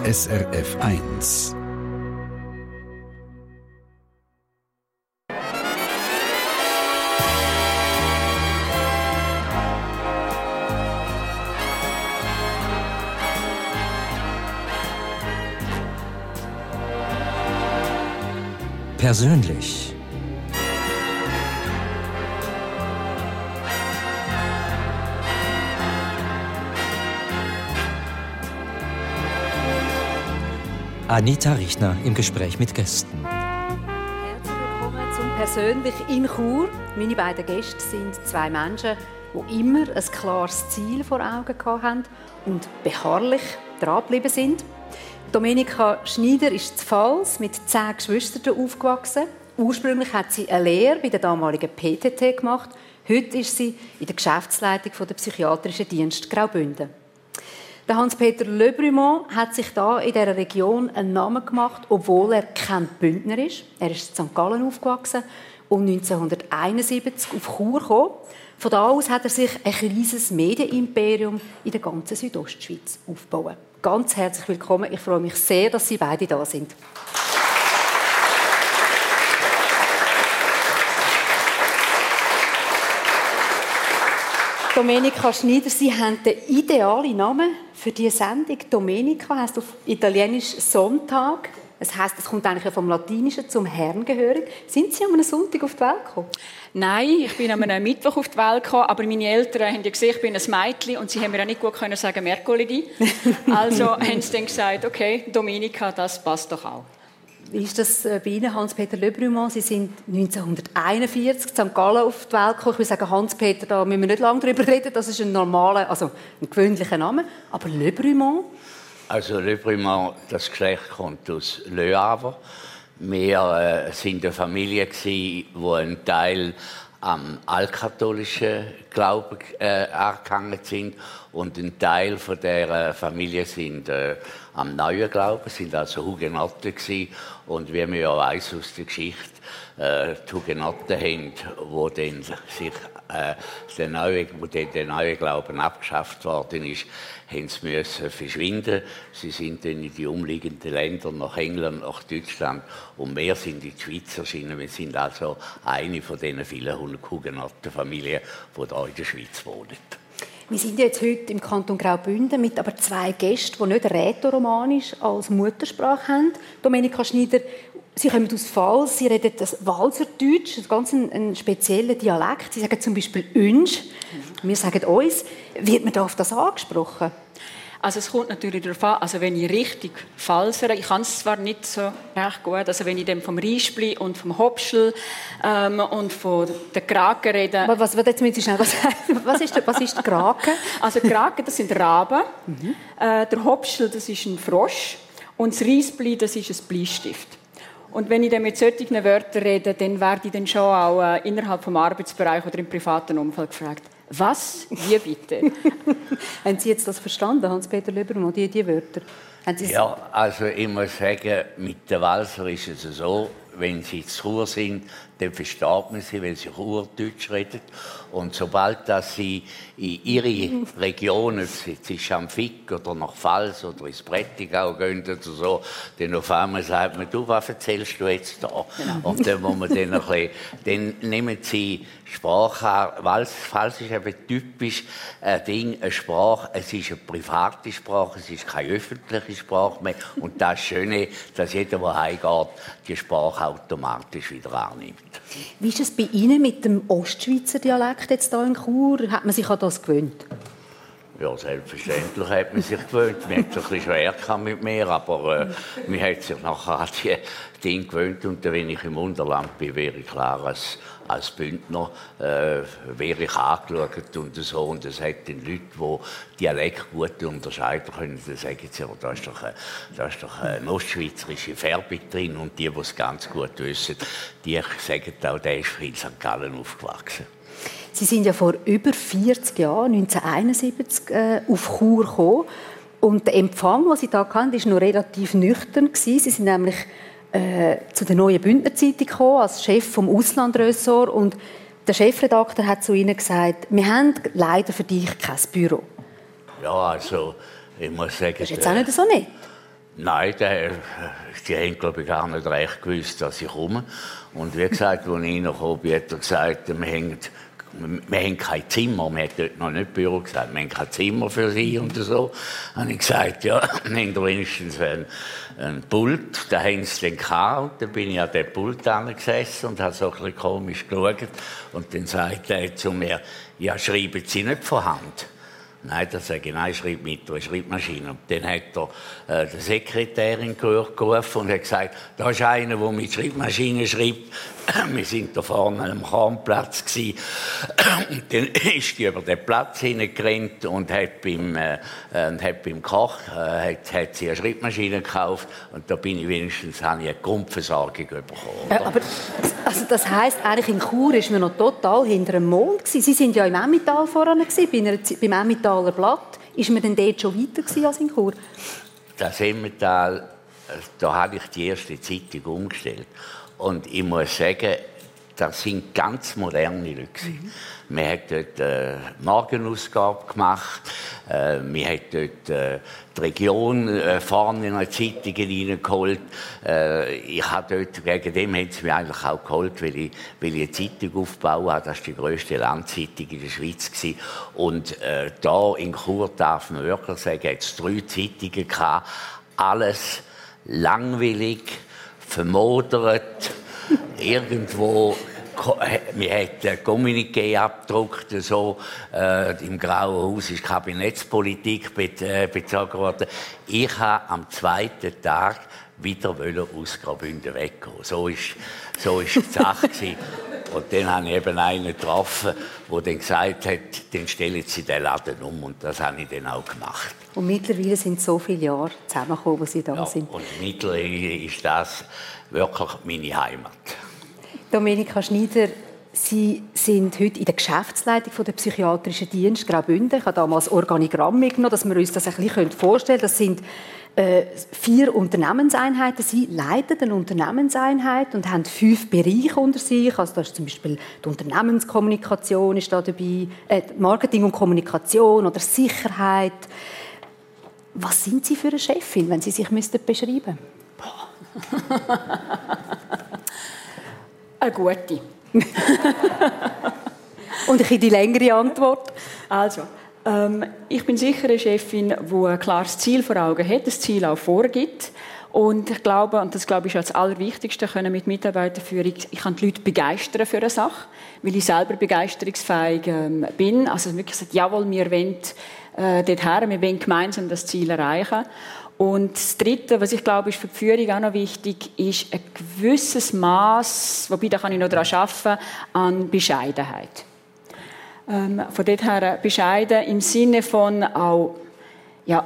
SRF 1. Persönlich. Anita Richtner im Gespräch mit Gästen. Herzlich willkommen zum «Persönlich» in Chur. Meine beiden Gäste sind zwei Menschen, die immer ein klares Ziel vor Augen hatten und beharrlich drangeblieben sind. Domenica Schneider ist zu Pfalz mit 10 Geschwistern aufgewachsen. Ursprünglich hat sie eine Lehre bei der damaligen PTT gemacht. Heute ist sie in der Geschäftsleitung der Psychiatrischen Dienst Graubünden. Der Hans-Peter Le Brumont hat sich da in dieser Region einen Namen gemacht, obwohl er kein Bündner ist. Er ist in St. Gallen aufgewachsen und 1971 auf Chur gekommen. Von da aus hat er sich ein kleines Medienimperium in der ganzen Südostschweiz aufgebaut. Ganz herzlich willkommen. Ich freue mich sehr, dass Sie beide da sind. Domenica Schneider, Sie haben den idealen Namen für diese Sendung. Domenica heisst auf Italienisch Sonntag. Das heisst, es kommt eigentlich vom Latinischen zum Herrn gehörig. Sind Sie an einem Sonntag auf die Welt gekommen? Nein, ich bin an einem Mittwoch auf die Welt gekommen, aber meine Eltern haben ja gesehen, ich bin ein Mädchen und sie haben mir auch nicht gut können sagen Mercoledi. Also haben sie dann gesagt, okay, Domenica, das passt doch auch. Wie ist das bei Ihnen, Hans-Peter Le Brumont? Sie sind 1941 in St. Gallen auf die Welt gekommen. Ich würde sagen, Hans-Peter, da müssen wir nicht lange darüber reden. Das ist ein normaler, also ein gewöhnlicher Name. Aber Le Brumont? Also Le Brumont, das Geschlecht kommt aus Le Havre. Wir waren eine Familie, die einen Teil am altkatholischen Glauben angehangen sind und ein Teil von dieser Familie sind am neuen Glauben, sind also Hugenotten gewesen. Und wie man ja weiss aus der Geschichte, die Hugenotten haben, wo dann sich der neue Glauben abgeschafft worden ist, haben sie müssen verschwinden. Sie sind dann in die umliegenden Länder, nach England, nach Deutschland und wir sind in die Schweiz erschienen. Wir sind also eine von diesen vielen Hugenottenfamilien, die hier in der Schweiz wohnen. Wir sind jetzt heute im Kanton Graubünden mit aber 2 Gästen, die nicht Rätoromanisch als Muttersprache haben. Domenica Schneider, Sie kommen aus Pfalz, Sie reden das Walserdeutsch, ein ganz ein spezieller Dialekt. Sie sagen zum Beispiel «Unsch». Wir sagen uns, wird man da auf das angesprochen? Also es kommt natürlich darauf an, also wenn ich richtig falsere, ich kann es zwar nicht so recht gut, also wenn ich dann vom Reispli und vom Hopschel und von der Kraken rede. Was ist der Kraken? Also Kraken, das sind Raben, der Hopschel, das ist ein Frosch und das Reispli, das ist ein Bleistift. Und wenn ich dann mit solchen Wörtern rede, dann werde ich dann schon auch innerhalb des Arbeitsbereichs oder im privaten Umfeld gefragt, was? Wie bitte? Haben Sie jetzt das verstanden, Hans-Peter Le Brumont, die Wörter? Ja, also ich muss sagen, mit den Walser ist es so, wenn sie zu Chur sind, dann versteht man sie, weil sie Churdeutsch reden. Und sobald dass sie in ihre Regionen, jetzt ist am Fick oder nach Pfalz oder ins Prättigau gehen oder so, dann auf einmal sagt man, du, was erzählst du jetzt da? Genau. Und dann muss man dann ein bisschen, dann nehmen sie Sprache an. Pfalz ist eben typisch eine Sprache, es ist eine private Sprache, es ist keine öffentliche Sprache mehr. Und das Schöne, dass jeder, der heimgeht, die Sprache automatisch wieder annimmt. Wie ist es bei Ihnen mit dem Ostschweizer Dialekt jetzt hier in Chur? Hat man sich an das gewöhnt? Ja, selbstverständlich hat man sich gewöhnt. Man hat es ein bisschen schwer mit mir, aber man hat sich nachher an die Dinge gewöhnt. Und wenn ich im Unterland bin, wäre ich klar als Bündner wäre ich angeschaut und so. Und es hat den Leuten, die Dialekt gut unterscheiden können, dann sagen sie, aber da ist doch eine ostschweizerische Färbung drin. Und die es ganz gut wissen, die sagen auch, der ist in St. Gallen aufgewachsen. Sie sind ja vor über 40 Jahren, 1971, auf Chur gekommen. Und der Empfang, den Sie da hatten, war noch relativ nüchtern. Sie sind nämlich zu der Neuen Bündner Zeitung gekommen, als Chef vom Auslandressort. Und der Chefredakteur hat zu Ihnen gesagt, wir haben leider für dich kein Büro. Ja, also, ich muss sagen... Das ist jetzt auch nicht so nett. Nein, die haben, glaube ich, gar nicht recht gewusst, dass ich komme. Und wie gesagt, als ich reingekommen bin, hat er gesagt, wir haben kein Zimmer. Wir haben dort noch nicht Büro gesagt, wir haben kein Zimmer für Sie und so. Dann habe ich gesagt, ja, wir haben wenigstens einen Pult. Da haben sie dann gehabt. Und dann bin ich an dem Pult gesessen und habe so ein bisschen komisch geschaut. Und dann sagte er zu mir, ja, schreiben Sie nicht von Hand. Nein, dann sage ich, nein, schreib mit der Schreibmaschine. Und dann hat er die Sekretärin gerufen und hat gesagt, da ist einer, der mit Schreibmaschine schreibt. Wir sind da vorne am Kornplatz gsi. Und dann ist die über den Platz hineingerannt und hat beim Koch hat sie eine Schreibmaschine gekauft. Und da bin ich wenigstens eine Grundversorgung bekommen. Aber also das heisst, eigentlich in Chur ist man noch total hinter dem Mond gewesen. Sie sind ja im Emmental voran gewesen, beim Emmentaler Blatt. Ist man denn dort schon weiter gewesen als in Chur? Das Emmental, da habe ich die erste Zeitung umgestellt. Und ich muss sagen, das sind ganz moderne Leute. Wir haben dort eine Morgenausgabe gemacht. Wir haben dort die Region vorne in die Zeitungen reingeholt. Ich habe dort, wegen dem haben sie mich eigentlich auch geholt, weil ich eine Zeitung aufgebaut habe. Das war die grösste Landzeitung in der Schweiz. Und da in Chur darf man wirklich sagen, es 3 Zeitungen gehabt. Alles langweilig, vermodert, irgendwo. Wir hatten ein Kommuniqué abgedruckt, so, im Grauen Haus ist Kabinettspolitik bezogen worden. Ich wollte am 2. Tag wieder aus Graubünden weggehen. So ist die Sache. Und dann habe ich eben einen getroffen, der dann gesagt hat, dann stellen Sie den Laden um. Und das habe ich dann auch gemacht. Und mittlerweile sind so viele Jahre zusammengekommen, wo Sie da sind. Und mittlerweile ist das wirklich meine Heimat. Domenica Schneider, Sie sind heute in der Geschäftsleitung der psychiatrischen Dienst Graubünden. Ich habe damals Organigramm mitgenommen, dass wir uns das ein bisschen vorstellen können. Das sind 4 Unternehmenseinheiten. Sie leiten eine Unternehmenseinheit und haben 5 Bereiche unter sich. Also da ist zum Beispiel die Unternehmenskommunikation ist da dabei, Marketing und Kommunikation oder Sicherheit. Was sind Sie für eine Chefin, wenn Sie sich beschreiben müssten? Eine gute. Und die längere Antwort? Also, ich bin sicher eine Chefin, die ein klares Ziel vor Augen hat, das Ziel auch vorgibt. Und ich glaube, und das glaube ich ist das Allerwichtigste können mit Mitarbeiterführung, ich kann die Leute begeistern für eine Sache, weil ich selber begeisterungsfähig bin. Also wirklich gesagt, jawohl, wir wollen dorthin, wir wollen gemeinsam das Ziel erreichen. Und das Dritte, was ich glaube, ist für die Führung auch noch wichtig, ist ein gewisses Maß, wobei da kann ich noch daran arbeiten, an Bescheidenheit. Von dort her bescheiden im Sinne von auch, ja,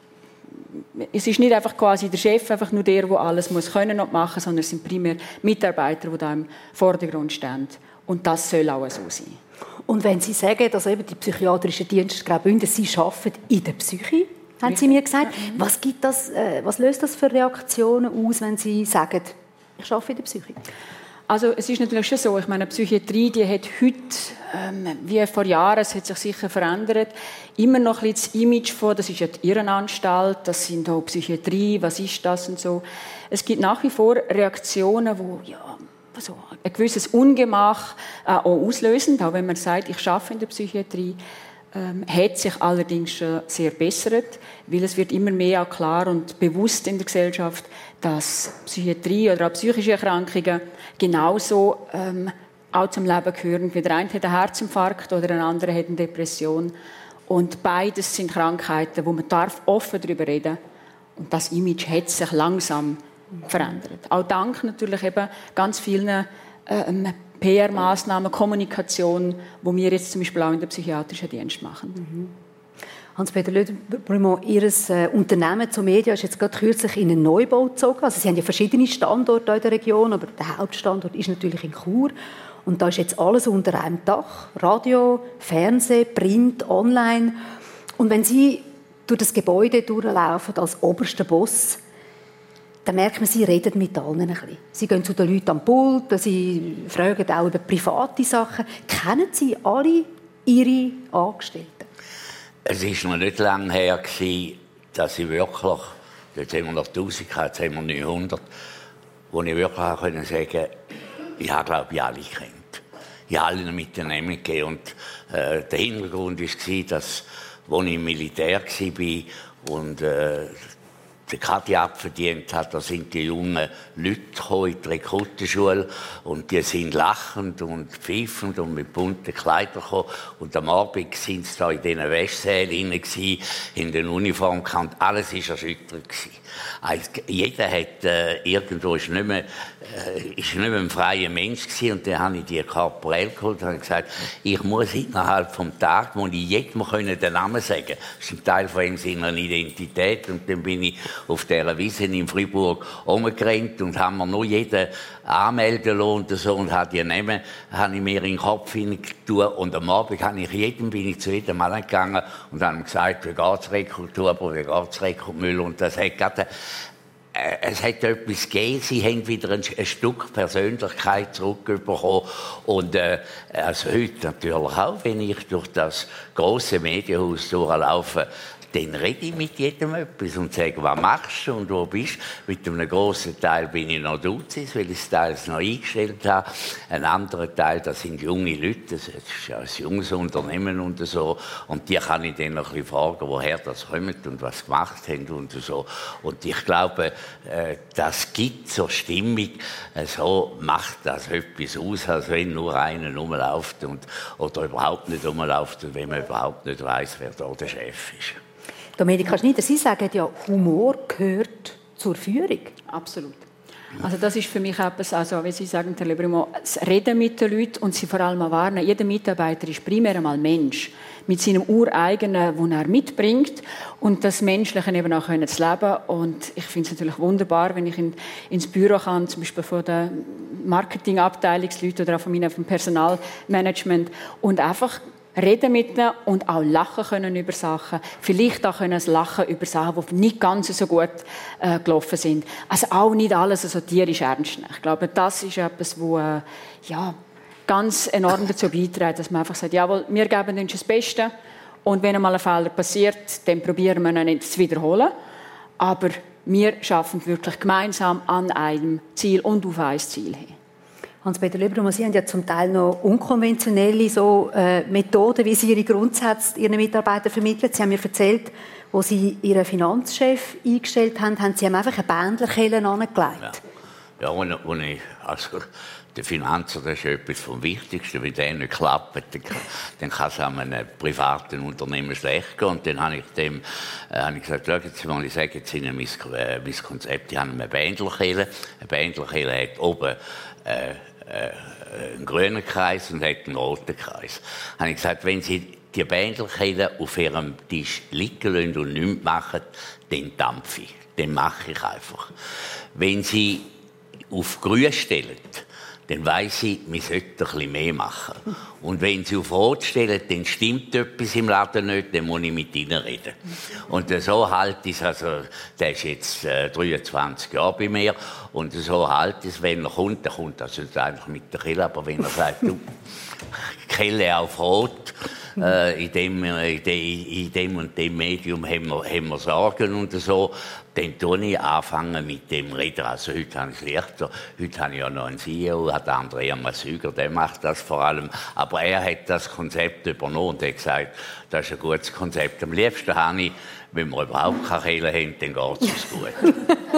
es ist nicht einfach quasi der Chef, einfach nur der alles muss können und machen, sondern es sind primär Mitarbeiter, die da im Vordergrund stehen. Und das soll auch so sein. Und wenn Sie sagen, dass eben die psychiatrische Dienste Graubünden, Sie arbeiten in der Psyche, haben Sie mir gesagt. Was löst das für Reaktionen aus, wenn Sie sagen, ich arbeite in der Psyche? Also es ist natürlich schon so, ich meine, die Psychiatrie, die hat heute, wie vor Jahren, es hat sich sicher verändert, immer noch ein bisschen das Image von, das ist ja die Irrenanstalt, das sind auch Psychiatrie, was ist das und so. Es gibt nach wie vor Reaktionen, die also ein gewisses Ungemach auch auslösen, auch wenn man sagt, ich arbeite in der Psychiatrie. Hat sich allerdings schon sehr bessert, weil es wird immer mehr auch klar und bewusst in der Gesellschaft, dass Psychiatrie oder auch psychische Erkrankungen genauso auch zum Leben gehören. Wie der eine hat einen Herzinfarkt oder der andere hat eine Depression. Und beides sind Krankheiten, wo man offen darüber reden darf. Und das Image hat sich langsam verändert. Auch dank natürlich eben ganz vielen PR-Massnahmen, Kommunikation, die wir jetzt zum Beispiel auch in der psychiatrischen Dienst machen. Hans-Peter Löder-Brumont, Ihr Unternehmen zur Media ist jetzt gerade kürzlich in einen Neubau gezogen. Also Sie haben ja verschiedene Standorte in der Region, aber der Hauptstandort ist natürlich in Chur. Und da ist jetzt alles unter einem Dach. Radio, Fernsehen, Print, Online. Und wenn Sie durch das Gebäude durchlaufen als oberster Boss, dann merkt man, Sie reden mit allen ein bisschen. Sie gehen zu den Leuten am Pult, Sie fragen auch über private Sachen. Kennen Sie alle Ihre Angestellten? Es war noch nicht lange her, dass ich wirklich Jetzt haben wir noch 1000, jetzt haben wir 900. Wo ich wirklich auch sagen konnte, ich habe, glaube ich, alle gekannt. Ich habe alle mit den Namen gegeben. Und der Hintergrund war, dass, als ich im Militär war und der Kadiab verdient hat, da sind die jungen Leute gekommen in die Rekrutenschule und die sind lachend und pfeifend und mit bunten Kleidern gekommen. Und am Abend sind sie da in diesen Wäschsälen in den Uniformen und alles war erschütternd. Also, jeder hat irgendwo ist nicht mehr ein freier Mensch gewesen. Und dann habe ich die Korporell geholt und gesagt, ich muss innerhalb vom Tag, wo ich jedem den Namen sagen konnte. Das ist ein Teil von ihm seiner Identität. Und dann bin ich auf dieser Wiese in Freiburg rumgerannt und haben mir nur jeden anmelden lassen und so und habe die Namen habe ich mir in den Kopf hineingetan und am Abend bin ich zu jedem mal gegangen und habe ihm gesagt, wie geht's Rekultur, aber wie geht's Rekultmüll und das hat gerade es hat etwas gegeben, sie haben wieder ein Stück Persönlichkeit zurückbekommen. Und also heute natürlich auch, wenn ich durch das grosse Medienhaus durchlaufe, dann rede ich mit jedem etwas und sage, was machst du und wo bist du? Mit einem grossen Teil bin ich noch Duzis, weil ich es teils noch eingestellt habe. Ein anderer Teil, das sind junge Leute, das ist ja ein junges Unternehmen und so. Und die kann ich dann noch ein bisschen fragen, woher das kommt und was sie gemacht haben und so. Und ich glaube, das gibt zur Stimmung, so macht das etwas aus, als wenn nur einer rumläuft oder überhaupt nicht rumläuft und wenn man überhaupt nicht weiss, wer da der Chef ist. Domenica Schneider, Sie sagen ja, Humor gehört zur Führung. Absolut. Also das ist für mich etwas, also wie Sie sagen, Herr Lebrimo, das Reden mit den Leuten und sie vor allem auch warnen. Jeder Mitarbeiter ist primär einmal Mensch, mit seinem Ureigenen, das er mitbringt und das Menschliche eben auch zu leben. Und ich finde es natürlich wunderbar, wenn ich ins Büro kann, zum Beispiel von den Marketingabteilungsleuten oder auch von meinem Personalmanagement und einfach reden mit ihnen und auch lachen können über Sachen. Vielleicht auch können sie lachen über Sachen, die nicht ganz so gut gelaufen sind. Also auch nicht alles so tierisch ernst nehmen. Ich glaube, das ist etwas, wo ganz enorm dazu beiträgt, dass man einfach sagt, jawohl, wir geben uns das Beste und wenn einmal ein Fehler passiert, dann probieren wir ihn nicht zu wiederholen. Aber wir arbeiten wirklich gemeinsam an einem Ziel und auf ein Ziel hin. Hans-Peter Lebrimo, Sie haben ja zum Teil noch unkonventionelle Methoden, wie Sie Ihre Grundsätze Ihren Mitarbeitern vermitteln. Sie haben mir erzählt, wo Sie Ihren Finanzchef eingestellt haben, Sie ihm einfach eine Bändlerkelle angelegt. Ja, also der Finanzer, das ist etwas vom Wichtigsten. Wenn der nicht klappt, dann kann es an einem privaten Unternehmen schlecht gehen. Und dann habe ich dem gesagt, schauen Sie mal, ich sage jetzt Ihnen mein Konzept. Ich habe eine Bändlerkelle. Eine Bändlerkelle hat oben einen grünen Kreis und hat einen roten Kreis. Da habe ich gesagt, wenn Sie die Bändlerkelle auf Ihrem Tisch liegen lassen und nichts machen, dann dampfe ich. Dann mache ich einfach. Wenn Sie auf grün stellen, dann weiss ich, wir sollten ein bisschen mehr machen. Und wenn Sie auf Rot stellen, dann stimmt etwas im Laden nicht, dann muss ich mit Ihnen reden. Und so halte ich es, also, der ist jetzt 23 Jahre bei mir, und so halte ich es, wenn er kommt, dann kommt also nicht einfach mit der Kelle, aber wenn er sagt, du, Kelle auf Rot, in dem und dem Medium haben wir Sorgen und so, dann tue ich anfangen mit dem Reden. Also heute habe ich es leichter. Heute habe ich ja noch einen CEO, hat Andrea Massüger, der macht das vor allem. Aber er hat das Konzept übernommen und hat gesagt, das ist ein gutes Konzept. Am liebsten habe ich, wenn wir überhaupt keine Kehle haben, dann geht es uns gut.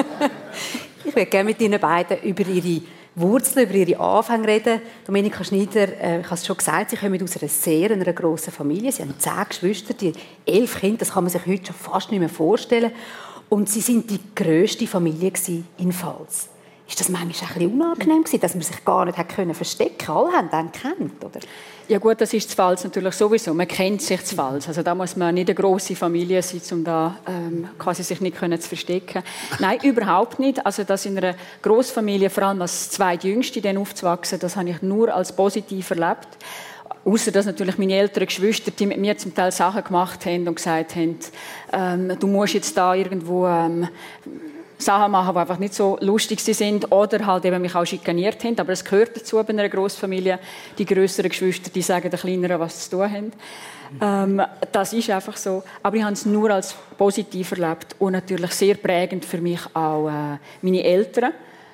Ich würde gerne mit Ihnen beiden über Ihre Wurzeln, über Ihre Anfänge reden. Domenica Schneider, ich habe es schon gesagt, Sie kommen aus einer grossen Familie. Sie haben 10 Geschwister, 11 Kinder, das kann man sich heute schon fast nicht mehr vorstellen. Und Sie sind die grösste Familie in Pfalz. Ist das manchmal ein bisschen unangenehm gewesen, dass man sich gar nicht verstecken konnte? Alle haben den gekannt, oder? Ja gut, das ist zu Pfalz natürlich sowieso. Man kennt sich zu Pfalz. Also da muss man nicht eine grosse Familie sein, um da quasi sich nicht zu verstecken. Nein, überhaupt nicht. Also das in einer Grossfamilie, vor allem als zweitjüngste dann aufzuwachsen, das habe ich nur als positiv erlebt. Ausser dass natürlich meine älteren Geschwister, die mit mir zum Teil Sachen gemacht haben und gesagt haben, du musst jetzt da irgendwo Sachen machen, die einfach nicht so lustig sind oder halt eben mich auch schikaniert haben. Aber es gehört dazu bei einer Grossfamilie. Die grösseren Geschwister, die sagen den Kleineren, was sie zu tun haben. Das ist einfach so. Aber ich habe es nur als positiv erlebt und natürlich sehr prägend für mich auch meine Eltern,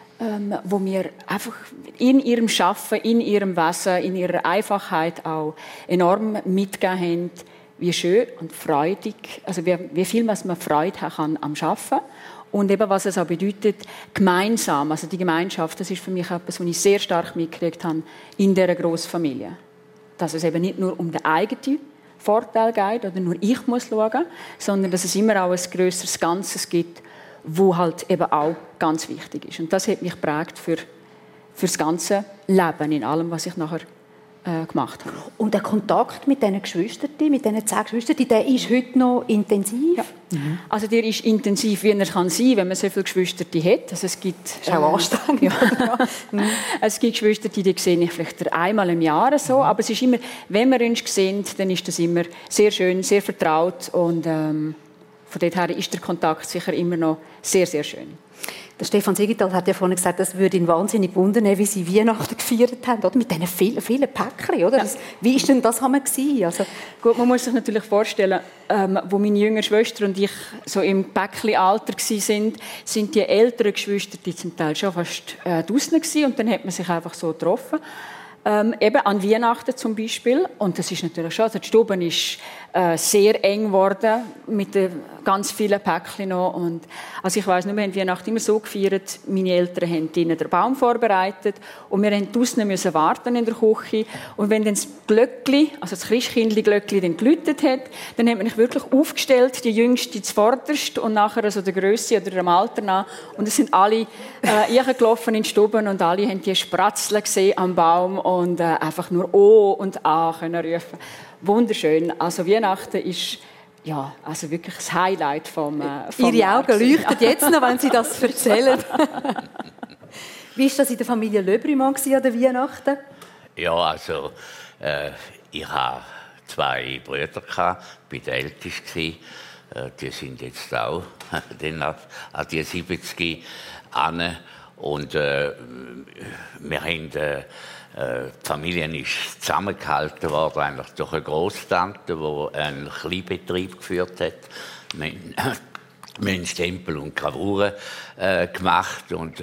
wo mir einfach in ihrem Schaffen, in ihrem Wesen, in ihrer Einfachheit auch enorm mitgegeben haben, wie schön und freudig, also wie viel man Freude haben kann am Schaffen. Und eben, was es auch bedeutet, gemeinsam, also die Gemeinschaft, das ist für mich etwas, was ich sehr stark mitgekriegt habe in dieser Grossfamilie. Dass es eben nicht nur um den eigenen Vorteil geht oder nur ich muss schauen, sondern dass es immer auch ein grösseres Ganzes gibt, wo halt eben auch ganz wichtig ist. Und das hat mich geprägt für das ganze Leben, in allem, was ich nachher gemacht habe. Und der Kontakt mit diesen Geschwistern, mit diesen 10 Geschwistern, der ist heute noch intensiv? Ja. Also der ist intensiv, wie er kann sein, wenn man so viele Geschwister hat. Also es gibt, ist auch anstrengend. Ja. Es gibt Geschwister, die sehe ich vielleicht einmal im Jahr so, aber es ist immer, wenn wir uns sehen, dann ist das immer sehr schön, sehr vertraut und von dort her ist der Kontakt sicher immer noch sehr, sehr schön. Der Stefan Siegenthaler hat ja vorhin gesagt, das würde ihn wahnsinnig wundern, wie sie Weihnachten gefeiert haben, oder? Mit diesen vielen Päckchen, oder? Ja. Wie ist denn das gewesen? Also gut, man muss sich natürlich vorstellen, wo meine jüngere Schwester und ich so im Päckchen-Alter waren, sind die älteren Geschwister, die zum Teil schon fast draussen waren, und dann hat man sich einfach so getroffen. Eben an Weihnachten zum Beispiel. Und das ist natürlich schon, also die Stube ist sehr eng geworden mit ganz vielen Päckchen noch. Und, also ich weiss nur, wir haben Weihnachten immer so gefeiert, meine Eltern haben drinnen den Baum vorbereitet und wir mussten draussen warten in der Küche. Und wenn dann das Glöckli, also das Christkindli-Glöckli dann geläutet hat, dann hat man sich wirklich aufgestellt, die Jüngste zuvorderst und nachher also der Grösse oder dem Alter nach. Und es sind alle eingelaufen in die Stube und alle haben die Spratzeln gesehen am Baum und einfach nur O und A können rufen. Wunderschön. Also Weihnachten ist ja, also wirklich das Highlight vom Ihre Augen leuchten jetzt noch, wenn Sie das erzählen. Wie war das in der Familie Löbrimann an der Weihnachten? Ja, also ich hatte 2 Brüder, ich war der Älteste. Die sind jetzt auch an die 70 an. Und wir haben... die Familie ist zusammengehalten worden, eigentlich durch eine Grosstante, die einen Kleinbetrieb geführt hat. Wir haben Stempel und Gravuren gemacht und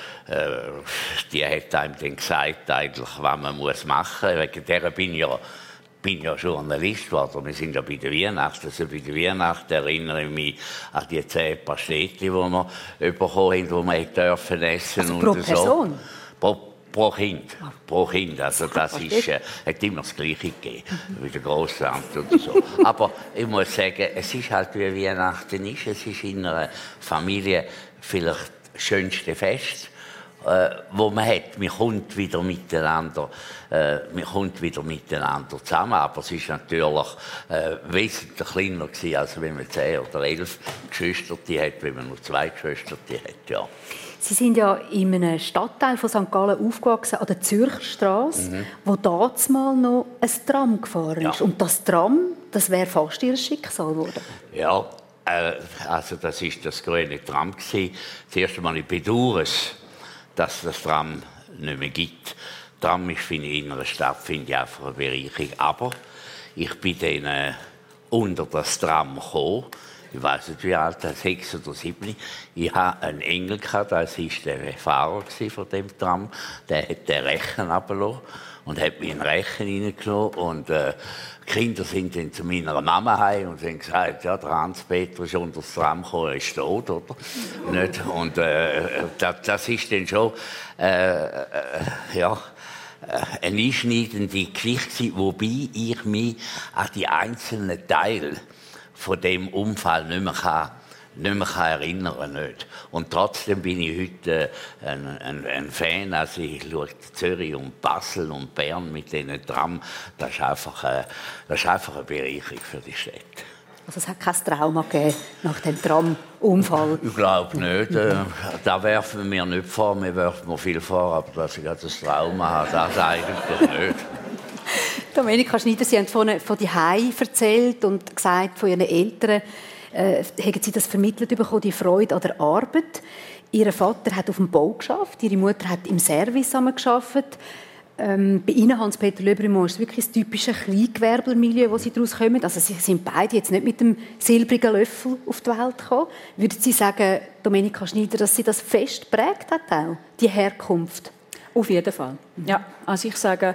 die hat einem dann gesagt, eigentlich, was man machen muss. Wegen der bin ja Journalist geworden. Wir sind ja bei der Weihnacht. Also bei der Weihnacht erinnere ich mich an die 10 Pasteten, die wir bekommen haben, die wir dürfen essen. Also pro Person? So. Pro Kind. Also das ist, hat immer das Gleiche gegeben, wie der Grosstante oder so. Aber ich muss sagen, es ist halt, wie Weihnachten ist. Es ist in einer Familie vielleicht das schönste Fest, wo man hat. Man kommt wieder miteinander zusammen. Aber es ist natürlich wesentlich kleiner gewesen, als wenn man 10 oder 11 Geschwister hat, wenn man nur 2 Geschwister hat, ja. Sie sind ja in einem Stadtteil von St. Gallen aufgewachsen, an der Zürcher Straße, wo damals noch ein Tram gefahren ist. Ja. Und das Tram, das wäre fast ihr Schicksal geworden. Ja, also das war das grüne Tram. Zuerst einmal, ich bedauere es, dass das Tram nicht mehr gibt. Tram ist, finde ich, in einer Stadt einfach eine Bereicherung. Aber ich bin dann unter das Tram gekommen. Ich weiss nicht, wie alt, 6 oder 7. Ich hatte einen Engel, das war der Fahrer von dem Tram. Der hat den Rechen runtergelassen und hat mich in den Rechen reingenommen. Und die Kinder sind dann zu meiner Mama heim und haben gesagt, ja, der Hans-Peter ist unter das Tram gekommen, er ist tot, oder? Nicht? Und das ist dann schon, ja, eine einschneidende Geschichte, wobei ich mich an die einzelnen Teile von dem Unfall nicht mehr erinnern nicht. Und trotzdem bin ich heute ein Fan. Also ich schaue Zürich und Basel und Bern mit diesen Tram. Das ist einfach eine Bereicherung für die Städte. Also es hat kein Trauma gegeben nach dem Tram-Unfall? Ich glaube nicht. Da werfen wir nicht vor. Wir werfen mir viel vor, aber dass ich das Trauma habe, das eigentlich nicht. Domenica Schneider, Sie haben von die Hause erzählt und gesagt von Ihren Eltern. haben Sie das vermittelt bekommen, die Freude an der Arbeit? Ihr Vater hat auf dem Bau gearbeitet, Ihre Mutter hat im Service gearbeitet. Bei Ihnen, Hans-Peter Löbrimo, ist es wirklich das typische Kleingewerblermilieu, wo Sie daraus kommen. Also Sie sind beide jetzt nicht mit dem silbrigen Löffel auf die Welt gekommen. Würden Sie sagen, Domenica Schneider, dass Sie das fest geprägt hat, auch, die Herkunft? Auf jeden Fall. Ja, also ich sage,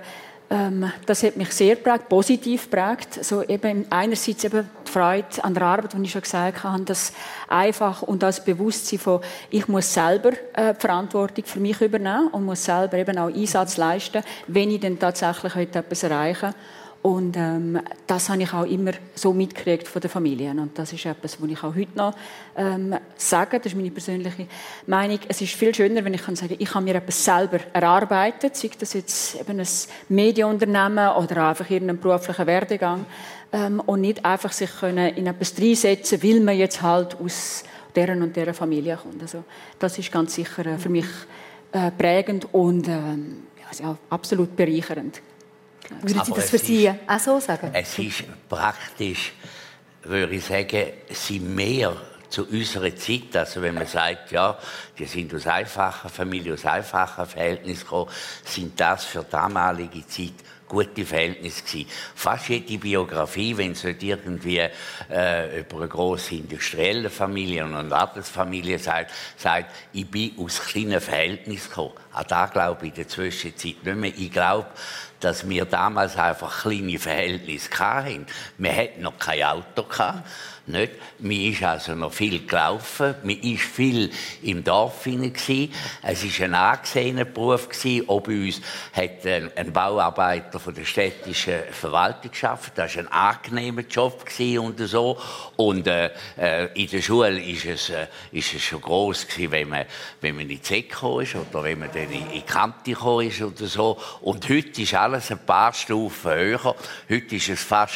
das hat mich sehr geprägt, positiv geprägt. So eben einerseits eben die Freude an der Arbeit, wie ich schon gesagt habe, das einfach und das Bewusstsein von, ich muss selber die Verantwortung für mich übernehmen und muss selber eben auch Einsatz leisten, wenn ich dann tatsächlich etwas erreichen will. Und das habe ich auch immer so mitgekriegt von den Familien. Und das ist etwas, was ich auch heute noch sage. Das ist meine persönliche Meinung. Es ist viel schöner, wenn ich sagen kann, ich habe mir etwas selber erarbeitet, sei das jetzt eben ein Medienunternehmen oder einfach irgendeinen beruflichen Werdegang, und nicht einfach sich können in etwas reinsetzen, weil man jetzt halt aus deren und deren Familie kommt. Also das ist ganz sicher für mich prägend und ja, absolut bereichernd. Würden Sie das für Sie auch so sagen? Es ist praktisch, würde ich sagen, sie mehr zu unserer Zeit, also wenn man sagt, ja, die sind aus einfacher Familie, aus einfachen Verhältnissen gekommen, sind das für die damalige Zeit gute Verhältnisse gewesen. Fast jede Biografie, wenn es nicht irgendwie über eine grosse industrielle Familie und eine Adelsfamilie sagt, ich bin aus kleinen Verhältnissen gekommen. Auch da glaube ich in der Zwischenzeit nicht mehr. Ich glaube, dass wir damals einfach kleine Verhältnisse hatten. Wir hatten noch kein Auto gehabt. Nicht? Man ist also noch viel gelaufen, man war viel im Dorf hinein. Es war ein angesehener Beruf. Auch bei uns hat ein Bauarbeiter von der städtischen Verwaltung gearbeitet. Das war ein angenehmer Job und so. Und in der Schule war es schon gross, wenn man in die Zecke kam oder wenn man dann in die Kante kam oder so. Und heute ist alles ein paar Stufen höher. Heute ist es fast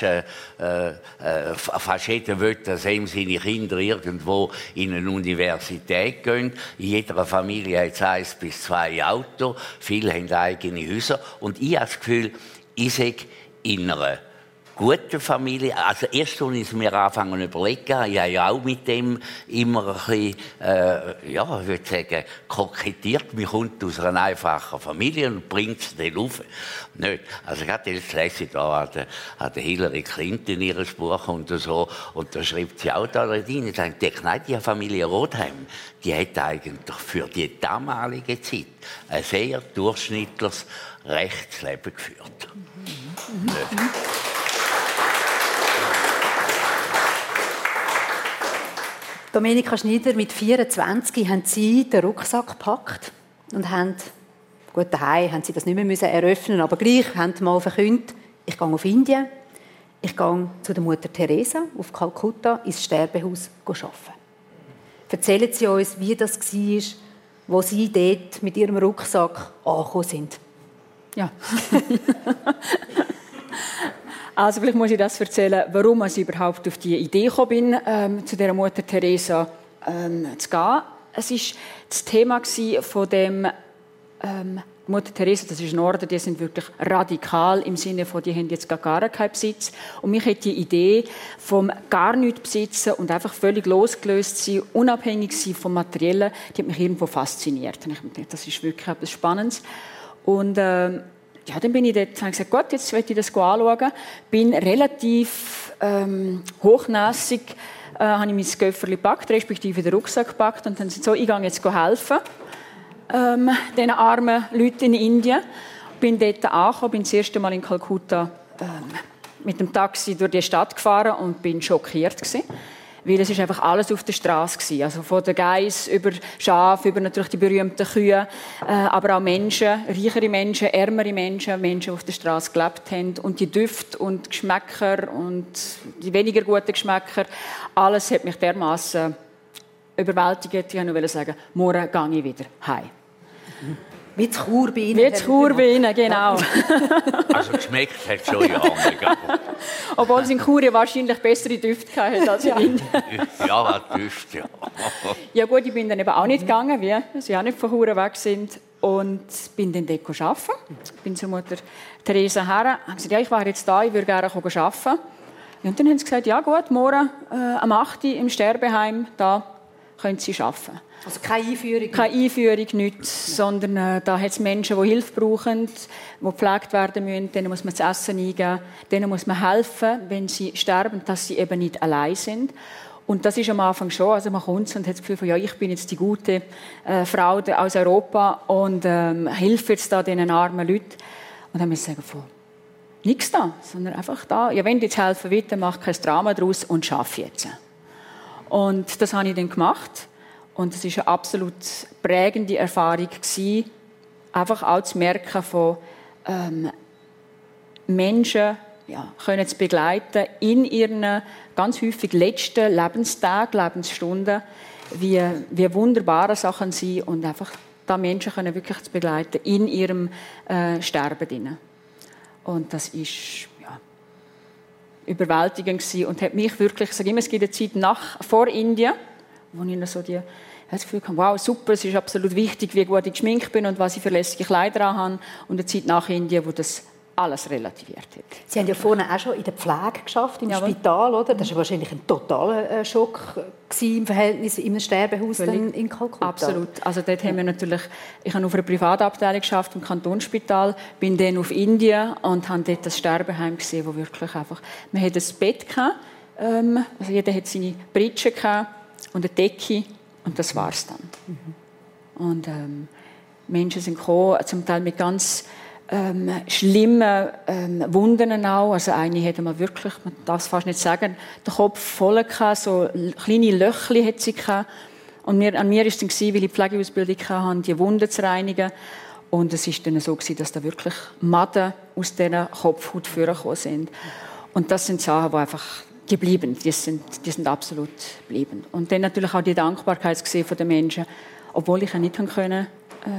jeder will, dass ihm seine Kinder irgendwo in eine Universität gehen. In jeder Familie hat es 1 bis 2 Autos. Viele haben eigene Häuser. Und ich habe das Gefühl, ich sage in einer guten Familie, also erst als ich mir anfangen zu überlegen, ich habe ja auch mit dem immer ein bisschen, ich würde sagen, kokettiert. Man kommt aus einer einfachen Familie und bringt es dann rauf. Nicht. Also gerade jetzt lese ich da an der Hillary Clinton ihr Buch und so, und da schreibt sie auch da rein, ich denke, die Familie Rotheim, die hat eigentlich für die damalige Zeit ein sehr durchschnittliches Rechtsleben geführt. Domenica Schneider, mit 24 haben Sie den Rucksack gepackt und haben, gut, daheim haben Sie das nicht mehr eröffnen, aber gleich haben Sie mal verkündet, ich gehe auf Indien, ich gehe zu der Mutter Teresa auf Kalkutta ins Sterbehaus arbeiten. Erzählen Sie uns, wie das war, wo Sie dort mit Ihrem Rucksack angekommen sind. Ja. Also vielleicht muss ich das erzählen, warum ich überhaupt auf die Idee gekommen bin, zu dieser Mutter Teresa zu gehen. Es war das Thema von dem Mutter Teresa, das ist ein Orden, die sind wirklich radikal im Sinne von, die haben jetzt gar keinen Besitz. Und mich hat die Idee vom gar nichts besitzen und einfach völlig losgelöst sein, unabhängig sein vom Materiellen, die hat mich irgendwo fasziniert. Und ich dachte, das ist wirklich etwas Spannendes. Und ja, dann bin ich dort, habe gesagt, gut, jetzt möchte ich das anschauen. Bin relativ hochnäsig, habe ich mein Köfferchen gepackt, respektive den Rucksack gepackt und dann so, ich gehe jetzt helfen, diesen armen Leuten in Indien. Bin dort angekommen, bin das erste Mal in Kalkutta mit dem Taxi durch die Stadt gefahren und bin schockiert gewesen. Weil es ist einfach alles auf der Straße gewesen. Also von der Geiss über Schafe, über natürlich die berühmten Kühe, aber auch Menschen, reichere Menschen, ärmere Menschen, Menschen, die auf der Straße gelebt haben. Und die Düfte und Geschmäcker und die weniger guten Geschmäcker, alles hat mich dermaßen überwältigt. Ich wollte sagen, morgen gehe ich wieder heim. Wie zu Chur bei Ihnen. Wie zu Chur bei Ihnen, genau. Also geschmeckt hat es schon ja mega. Obwohl es in Chur ja wahrscheinlich bessere Düfte hatte als in Indien. Ja, Düfte, ja. Ja gut, ich bin dann eben auch nicht gegangen, wie sie auch nicht von Chur weg sind. Und bin dann dort arbeiten. Ich bin zur Mutter Teresa her. Ich habe gesagt, ja, ich war jetzt da, ich würde gerne arbeiten. Ja, und dann haben sie gesagt, ja gut, morgen am 8. Uhr im Sterbeheim, da können sie arbeiten. Also keine Einführung? Keine Einführung, nichts, sondern da hat es Menschen, die Hilfe brauchen, die gepflegt werden müssen, denen muss man das Essen eingeben, denen muss man helfen, wenn sie sterben, dass sie eben nicht allein sind. Und das ist am Anfang schon, also man kommt und hat das Gefühl von, ja, ich bin jetzt die gute Frau aus Europa und helfe jetzt da diesen armen Leuten. Und dann müssen wir sagen, nichts da, sondern einfach da. Ja, wenn du jetzt helfen willst, dann mach kein Drama daraus und schaff jetzt. Und das habe ich dann gemacht. Und es war eine absolut prägende Erfahrung gewesen, einfach auch zu merken von Menschen, können zu begleiten in ihren ganz häufig letzten Lebenstagen, Lebensstunden, wie wunderbare Sachen sind und einfach da Menschen können wirklich zu begleiten in ihrem Sterben drin. Und das ist überwältigend gewesen und hat mich wirklich, ich sage immer, es gibt eine Zeit vor Indien, wo ich so das Gefühl hatte, wow, super, es ist absolut wichtig, wie gut ich geschminkt bin und was ich für lässige Kleider habe. Und eine Zeit nach Indien, wo das alles relativiert hat. Sie haben ja vorhin auch schon in der Pflege geschafft, im Spital, oder? Das war wahrscheinlich ein totaler Schock im Verhältnis in einem Sterbehaus in Kalkutta. Absolut. Also dort haben wir natürlich, ich habe auf einer Privatabteilung geschafft im Kantonsspital, bin dann auf Indien und habe dort das Sterbeheim gesehen, wo wirklich einfach, man hatte ein Bett gehabt, also jeder hat seine Pritsche gehabt und eine Decke und das war es dann. Mhm. Und Menschen sind gekommen, zum Teil mit ganz schlimme Wunden auch. Also eine hatte mal wirklich, man darf es fast nicht sagen, den Kopf voll gehabt, so kleine Löchli hat sie gehabt. Und an mir war es dann, weil ich Pflegeausbildung hatte, die Wunden zu reinigen. Und es war dann so, dass da wirklich Maden aus dieser Kopfhaut vorgekommen sind. Und das sind Sachen, die einfach geblieben, die sind absolut geblieben. Und dann natürlich auch die Dankbarkeit gesehen von den Menschen, obwohl ich ja nicht können,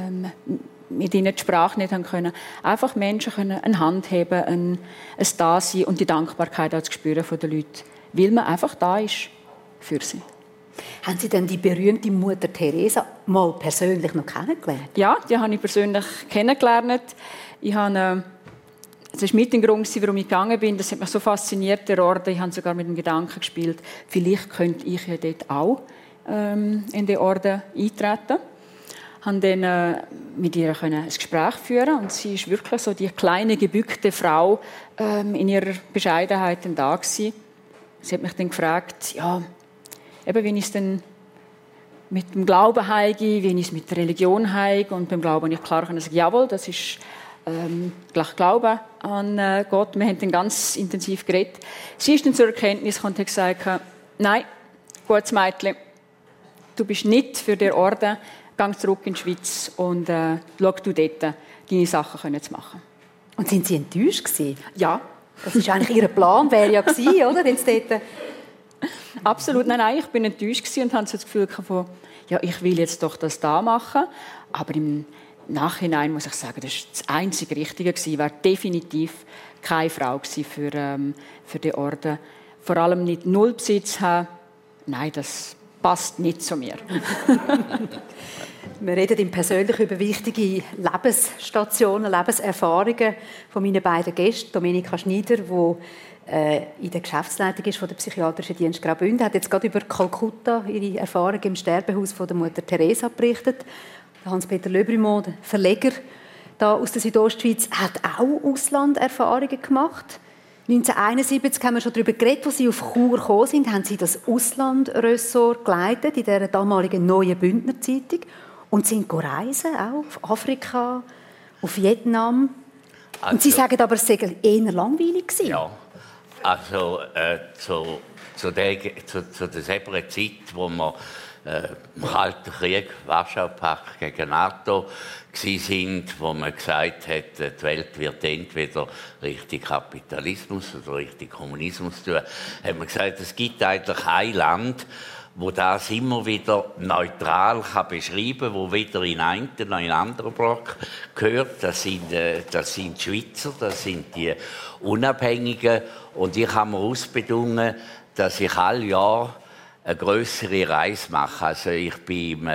mit ihnen die Sprache nicht haben können. Einfach Menschen können eine Hand heben, ein Dasein und die Dankbarkeit auch zu spüren von den Leuten, weil man einfach da ist für sie. Haben Sie denn die berühmte Mutter Teresa mal persönlich noch kennengelernt? Ja, die habe ich persönlich kennengelernt. Das war mit dem Grund, warum ich gegangen bin. Das hat mich so fasziniert, der Orden. Ich habe sogar mit dem Gedanken gespielt, vielleicht könnte ich ja dort auch in den Orden eintreten. Ich konnte dann mit ihr ein Gespräch führen und sie ist wirklich so die kleine, gebückte Frau in ihrer Bescheidenheit da gewesen. Sie hat mich dann gefragt, ja, eben, wie ich es denn mit dem Glauben heige, wie ich es mit der Religion heige. Und beim Glauben habe ich klar sagen, jawohl, das ist gleich Glauben an Gott. Wir haben dann ganz intensiv geredet. Sie ist dann zur Erkenntnis gekommen und hat gesagt, nein, gutes Mädchen, du bist nicht für den Orden. Geh zurück in die Schweiz und schau du dort, deine Sachen zu machen. Und sind Sie enttäuscht gewesen? Ja. Das ist eigentlich Ihr Plan, wäre ja gewesen, oder? Dort... Absolut, nein, ich bin enttäuscht gewesen und hatte so das Gefühl von, ja, ich will jetzt doch das da machen. Aber im Nachhinein muss ich sagen, das war das einzige Richtige gewesen, wäre definitiv keine Frau gewesen für den Orden. Vor allem nicht Nullbesitz haben. Nein, das passt nicht zu mir. Wir reden im Persönlichen über wichtige Lebensstationen, Lebenserfahrungen von meinen beiden Gästen. Domenica Schneider, die in der Geschäftsleitung ist von der Psychiatrischen Dienst Graubünden, hat jetzt gerade über Kalkutta, ihre Erfahrungen im Sterbehaus von der Mutter Teresa berichtet. Hans-Peter Lebrumont, der Verleger da aus der Südostschweiz, hat auch Auslanderfahrungen gemacht. 1971 haben wir schon darüber geredet, als Sie auf Chur gekommen sind, haben Sie das Auslandressort geleitet in der damaligen Neuen Bündner Zeitung und sind reisen, auch auf Afrika, auf Vietnam. Also, und Sie sagen aber, es sei eher langweilig gewesen. Ja, also zu der Zeit, wo wir im Kalten Krieg, Warschau-Pakt gegen NATO sind, wo man gesagt hat, die Welt wird entweder Richtung Kapitalismus oder Richtung Kommunismus tun, hat man gesagt, es gibt eigentlich ein Land, wo das immer wieder neutral kann beschreiben kann, wo weder in einen noch in einen anderen Block gehört. Das sind die Schweizer, das sind die Unabhängigen. Und ich habe mir ausbedungen, dass ich alle Jahre eine grössere Reise machen. Also ich bin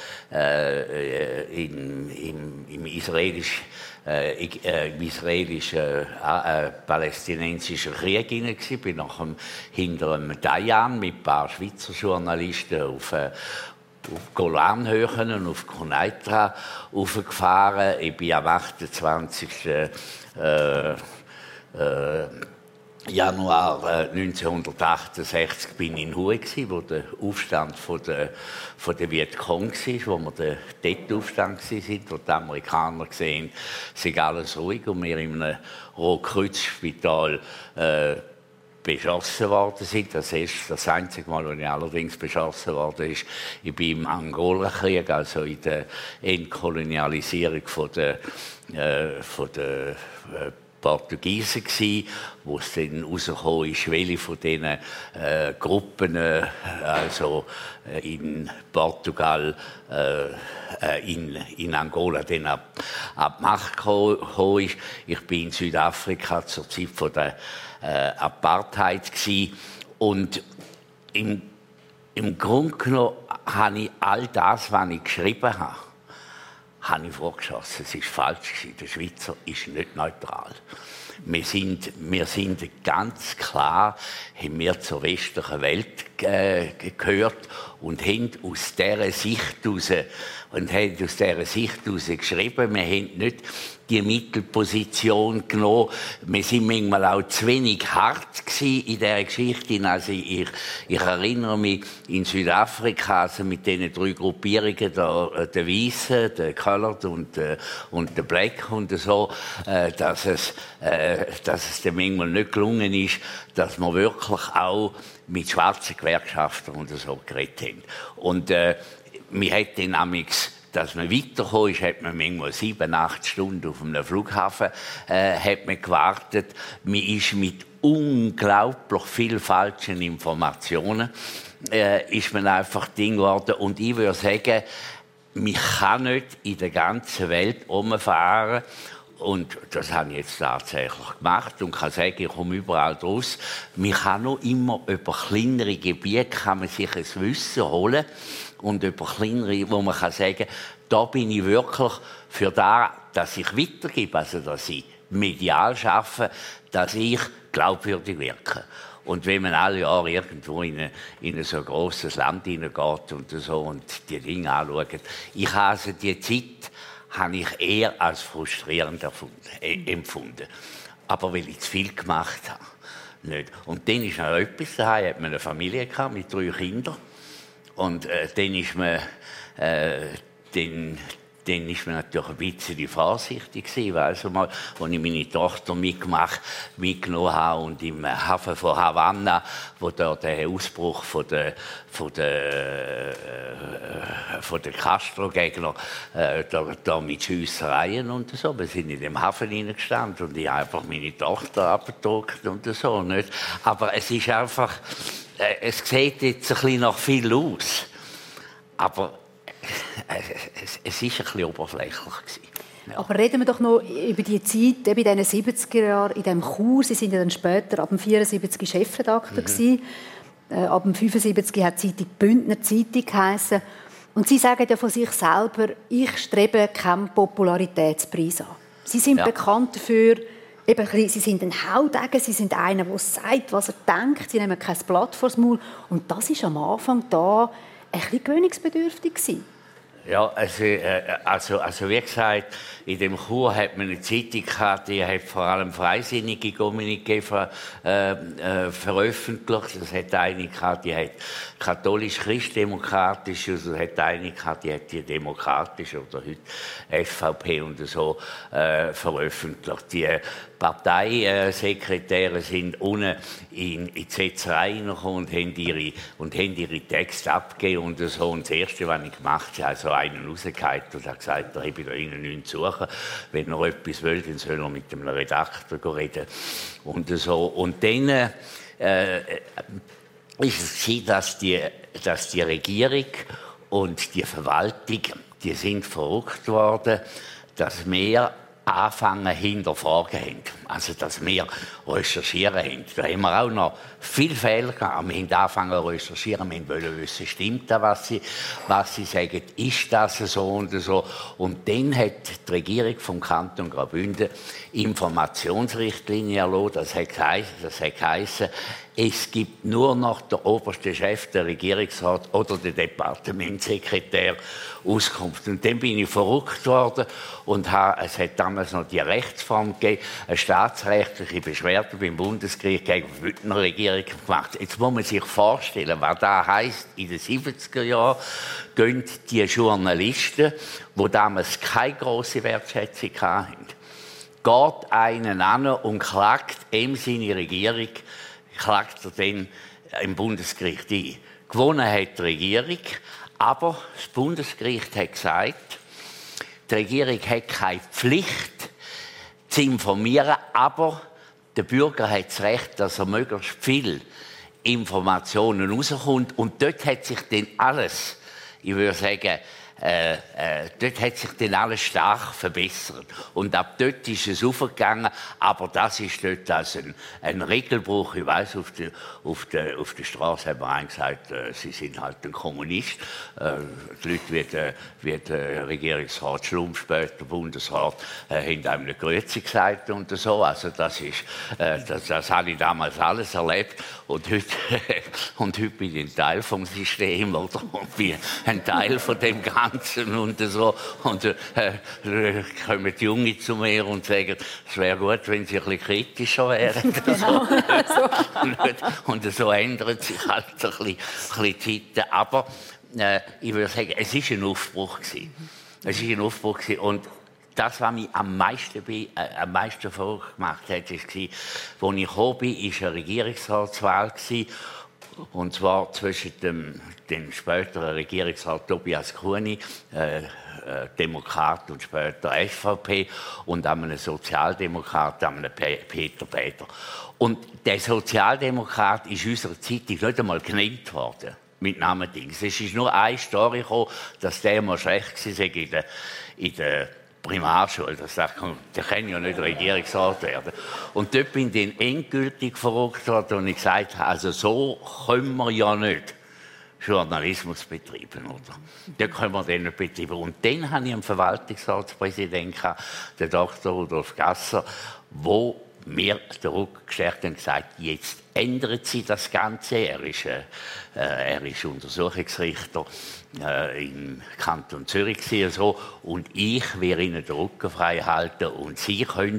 im israelisch-palästinensischen Krieg hinein. Ich bin hinter einem Dayan mit ein paar Schweizer Journalisten auf Golanhöhen und auf Quneitra hochgefahren. Ich bin am 28. Januar 1968 bin ich in Hue, wo der Aufstand von der Vietcong war, wo wir dort Aufstand waren, wo die Amerikaner gesehen es ist alles ruhig und wir in einem Rotkreuzspital beschossen worden sind. Das ist das einzige Mal, wo ich allerdings beschossen worden ist. Ich bin im Angola-Krieg, also in der Entkolonialisierung von der Portugiesen gsi, wo es dann rausgekommen ist, welche von diesen Gruppen also in Portugal, in Angola dann ab die Macht gekommen ist. Ich bin in Südafrika zur Zeit von der Apartheid gsi und im Grunde genommen habe ich all das, was ich geschrieben habe ich vorgeschossen. Es war falsch. Der Schweizer ist nicht neutral. Wir sind ganz klar, haben wir zur westlichen Welt gehört und haben aus dieser Sicht heraus geschrieben. Wir haben nicht die Mittelposition genommen. Wir sind manchmal auch zu wenig hart in dieser Geschichte. Also ich erinnere mich in Südafrika, also mit diesen 3 Gruppierungen, der Weißen, der Colored und der Black und so, dass es dem manchmal nicht gelungen ist, dass wir wirklich auch mit schwarzen Gewerkschaftern und so geredet haben. Und wir hätten damals, dass man weitergekommen ist, hat man manchmal 7-8 Stunden auf einem Flughafen hat man gewartet. Man ist mit unglaublich viel falschen Informationen ist man einfach Ding geworden. Und ich würde sagen, man kann nicht in der ganzen Welt rumfahren. Und das habe ich jetzt tatsächlich gemacht und kann sagen, ich komme überall draus. Man kann noch immer über kleinere Gebiete kann man sich ein Wissen holen und über kleinere, wo man kann sagen, da bin ich wirklich für das, dass ich weitergebe, also dass ich medial arbeite, dass ich glaubwürdig wirke. Und wenn man alle Jahre irgendwo in ein so grosses Land hineingeht und so und die Dinge anschaut, ich habe also die Zeit habe ich eher als frustrierend empfunden. Aber weil ich zu viel gemacht habe. Nicht. Und dann ist noch etwas daheim, hat man eine Familie gehabt mit 3 Kindern. Und dann ist man natürlich ein bisschen vorsichtig gewesen, weiss mal, als ich meine Tochter mitgenommen habe und im Hafen von Havanna, wo da der Ausbruch von der Castro-Gegner da mit Schiessereien und so. Wir sind in dem Hafen hineingestanden und ich habe einfach meine Tochter abgedruckt und so. Nicht? Aber es ist einfach, es sieht jetzt ein bisschen nach viel aus. Aber es war ein bisschen oberflächlich. Ja. Aber reden wir doch noch über die Zeit, in den 70er Jahren, in diesem Chur. Sie waren ja dann später, ab dem 74 Chefredakteur gewesen. Ab dem 75 hat die Zeitung «Bündner Zeitung» geheissen. Und Sie sagen ja von sich selber, ich strebe keinen Popularitätspreis an. Sie sind bekannt dafür, Sie sind ein Haudegen, Sie sind einer, der sagt, was er denkt. Sie nehmen kein Blatt vors Maul. Und das war am Anfang da ein bisschen gewöhnungsbedürftig gewesen. Ja, also wie gesagt, in dem Chur hat man eine Zeitung gehabt, die hat vor allem freisinnige Kommuniqué veröffentlicht. Es hat eine gehabt, die hat katholisch-christdemokratisch, also hat eine gehabt, die hat die demokratisch oder heute SVP und so veröffentlicht. Die Parteisekretäre sind unten in die Setzerei reingekommen und haben ihre Texte abgegeben und so. Und das Erste, was ich gemacht habe, also einen rausgehalten und habe gesagt, da habe ich da Ihnen nichts zu suchen. Wenn er etwas will, dann soll er mit dem Redakteur reden. Und so. Und dann ist es so, dass die Regierung und die Verwaltung, die sind verrückt worden, dass wir anfangen hinterfragen haben. also dass wir recherchieren haben. Da haben wir auch noch viele Fehler gehabt. Wir haben angefangen zu recherchieren, wir wollten wissen, stimmt das, was sie sagen, ist das so und so. Und dann hat die Regierung vom Kanton Graubünden Informationsrichtlinien erlassen. Das hat geheißen, es gibt nur noch der oberste Chef, der Regierungsrat oder der Departementssekretär Auskunft. Und dann bin ich verrückt worden und es hat damals noch die Rechtsform gegeben, eine staatsrechtliche Beschwerde beim Bundesgericht gegen die Bündner Regierung gemacht. Jetzt muss man sich vorstellen, was das heisst. In den 70er Jahren gehen die Journalisten, die damals keine grosse Wertschätzung hatten, geht einen an und klagt seine Regierung, klagt er dann im Bundesgericht ein. Gewonnen hat die Regierung, aber das Bundesgericht hat gesagt, die Regierung hat keine Pflicht zu informieren, aber der Bürger hat das Recht, dass er möglichst viel Informationen rauskommt. Und dort hat sich dann alles, ich würde sagen, dort hat sich dann alles stark verbessert. Und ab dort ist es aufgegangen, aber das ist dort also ein Regelbruch. Ich weiss, auf der Straße haben wir einen gesagt, sie sind halt ein Kommunist. Die Leute wie der Regierungsrat Schlumpf, später Bundesrat, haben einem eine Grüezi gesagt und so. Also das habe ich damals alles erlebt. Und heute bin ich ein Teil vom System, oder? Und bin ein Teil von dem Ganzen und so. Und kommen die Jungen zu mir und sagen, es wäre gut, wenn sie ein bisschen kritischer wären. Genau. Und so ändert sich halt ein bisschen die Zeiten. Aber ich würde sagen, es war ein Aufbruch. Es war ein Aufbruch. Und das, was mich am meisten vorgemacht hat, war, als ich gekommen bin, war eine Regierungsratswahl. Und zwar zwischen dem späteren Regierungsrat Tobias Kuhni, Demokrat und später SVP, und einem Sozialdemokrat, einem Peter Peter. Und der Sozialdemokrat ist unserer Zeitung nicht einmal genannt worden. Mit Namen Dings. Es ist nur eine Story gekommen, dass der mal schlecht war in der Primarschule. Das sagt, der kann ja nicht Regierungsrat werden. Und dort bin ich dann endgültig verrückt worden und ich gesagt habe, also so können wir ja nicht Journalismus betreiben, oder? Den können wir dann nicht betreiben. Und dann hatte ich einen Verwaltungsratspräsidenten, den Dr. Rudolf Gasser, wo mir den Rücken gestärkt und gesagt, jetzt ändert sich das Ganze. Er ist Untersuchungsrichter im Kanton Zürich so, und ich werde Ihnen den Rücken frei halten und Sie können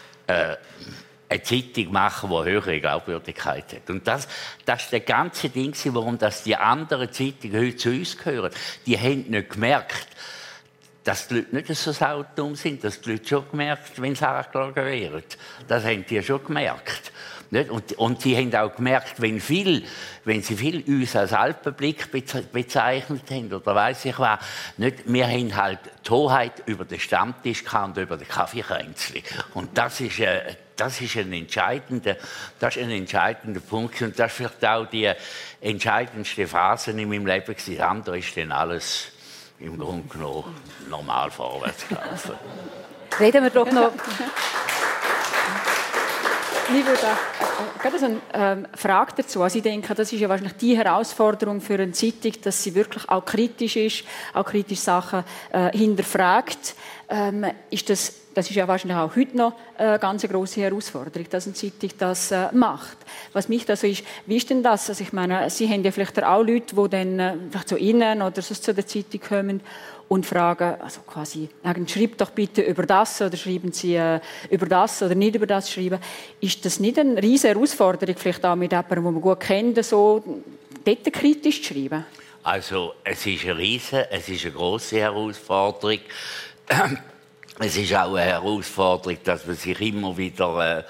eine Zeitung machen, die höhere Glaubwürdigkeit hat. Und das ist das ganze Ding, warum die anderen Zeitungen heute zu uns gehören. Die haben nicht gemerkt, dass die Leute nicht so saudumm sind, dass die Leute schon gemerkt, wenn sie angeklagt werden. Das haben die schon gemerkt. Und sie haben auch gemerkt, wenn sie viel uns als Alpenblick bezeichnet haben, oder weiss ich was, wir haben halt die Hoheit über den Stammtisch und über den Kaffeekränzli. Und das ist ein entscheidender Punkt. Und das ist vielleicht auch die entscheidendste Phase in meinem Leben gewesen. Das andere ist dann alles im Grunde genommen normal vorwärts gelaufen. Reden wir doch noch. Ich würde gerade so eine Frage dazu. Also ich denke, das ist ja wahrscheinlich die Herausforderung für eine Zeitung, dass sie wirklich auch kritisch ist, auch kritisch Sachen hinterfragt. Das ist ja wahrscheinlich auch heute noch eine ganz grosse Herausforderung, dass eine Zeitung das macht. Was mich da so ist, wie ist denn das? Also ich meine, Sie haben ja vielleicht auch Leute, die dann vielleicht zu Ihnen oder so zu der Zeitung kommen und fragen, also quasi, schreibt doch bitte über das oder schreiben Sie über das oder nicht über das schreiben. Ist das nicht eine riesige Herausforderung, vielleicht auch mit jemandem, den man gut kennt, so dort kritisch zu schreiben? Also es ist eine grosse Herausforderung. Es ist auch eine Herausforderung, dass man sich immer wieder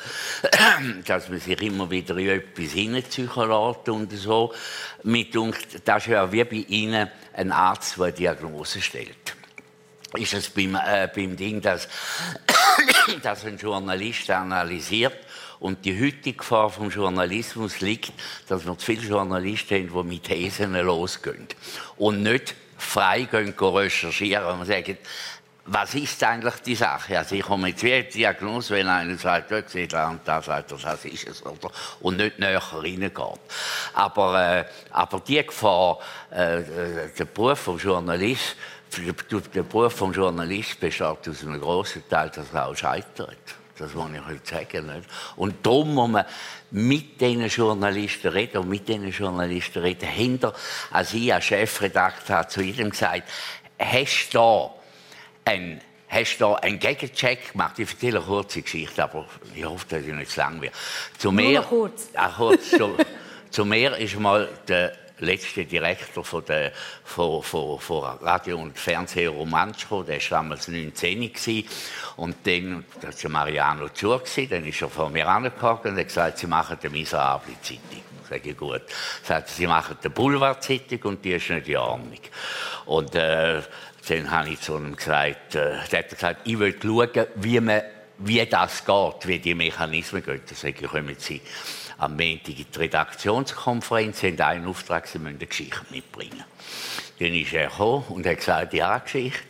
in etwas hineinziehen lässt und so. Das ist ja wie bei Ihnen ein Arzt, der eine Diagnose stellt. Ist es beim Ding, dass ein Journalist analysiert und die heutige Gefahr vom Journalismus liegt, dass wir zu viele Journalisten haben, die mit Thesen losgehen und nicht frei recherchieren und sagen, was ist eigentlich die Sache? Also ich komme jetzt wie eine Diagnose, wenn einer sagt, dort sieht er und da sagt er, das ist es, oder? Und nicht näher reingeht. Aber die Gefahr, der Beruf vom Journalist, der Beruf vom Journalist besteht aus einem grossen Teil, dass er auch scheitert. Das muss ich heute sagen. Nicht? Und darum muss man mit diesen Journalisten reden. Und mit diesen Journalisten reden. Als ich als Chefredakteur habe zu jedem gesagt, hast du da einen Gegencheck gemacht? Ich erzähle eine kurze Geschichte, aber ich hoffe, dass ich nicht zu lang wird. Zu mir ist mal der letzte Direktor von Radio und Fernsehen Romansch gekommen. Der war damals 19 und dann, das war Mariano Zur, dann ist er vor mir angekommen und hat gesagt, Sie machen eine miserable Zeitung. Sage ich, gut. Sagt, Sie machen eine Boulevard-Zeitung und die ist nicht in Ordnung. Und dann habe ich zu ihm gesagt, ich will schauen, wie das geht, wie die Mechanismen gehen. Dann sage ich, kommen Sie am Montag in die Redaktionskonferenz, haben einen Auftrag, Sie müssen eine Geschichte mitbringen. Dann ist er gekommen und hat gesagt, ja, Geschichte.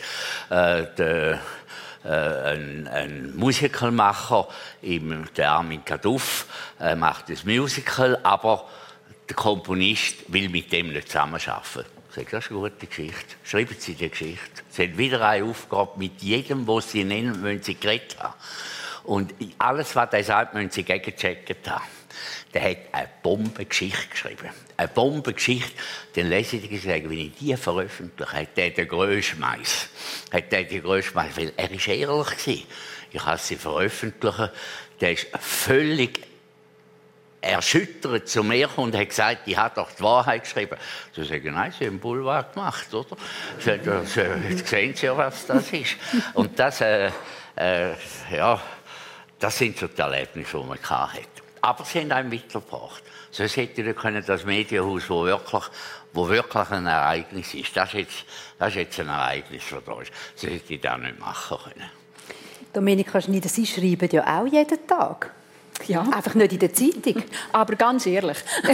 Ein Musicalmacher, der Armin Kaduff, macht das Musical, aber der Komponist will mit dem nicht zusammenarbeiten. Ich sage, das ist eine gute Geschichte. Schreiben Sie die Geschichte. Sie haben wieder eine Aufgabe, mit jedem, was Sie nennen, müssen Sie geredet haben. Und alles, was er sagt, müssen Sie gegengecheckt haben. Der hat eine Bombengeschichte geschrieben. Eine Bombengeschichte, dann lese ich die gesagt, wenn ich die veröffentliche, hat der den grössten Mais. Weil er war ehrlich. Ich habe sie veröffentlichen. Der ist völlig erschüttert zu mir und hat gesagt, ich habe doch die Wahrheit geschrieben. So sage ich, nein, Sie haben Boulevard gemacht, oder? Jetzt sehen Sie ja, was das ist. Und das sind so die Erlebnisse, die man hatte. Aber sie haben einen weitergebracht. Sonst hätte ich können das Medienhaus, wo wirklich ein Ereignis ist. Das ist jetzt ein Ereignis, das da ist. Das hätte ich da nicht machen können. Domenica Schneider, Sie schreiben ja auch jeden Tag. Ja. Einfach nicht in der Zeitung. Aber ganz ehrlich.